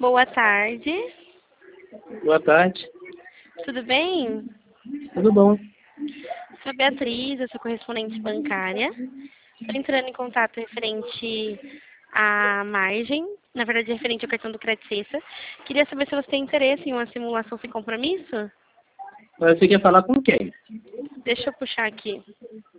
Boa tarde. Boa tarde. Tudo bem? Tudo bom? Sou a Beatriz, eu sou correspondente bancária. Estou entrando em contato referente à margem, na verdade referente ao cartão do Credicessa. Queria saber se você tem interesse em uma simulação sem compromisso? Você quer falar com quem? Deixa eu puxar aqui.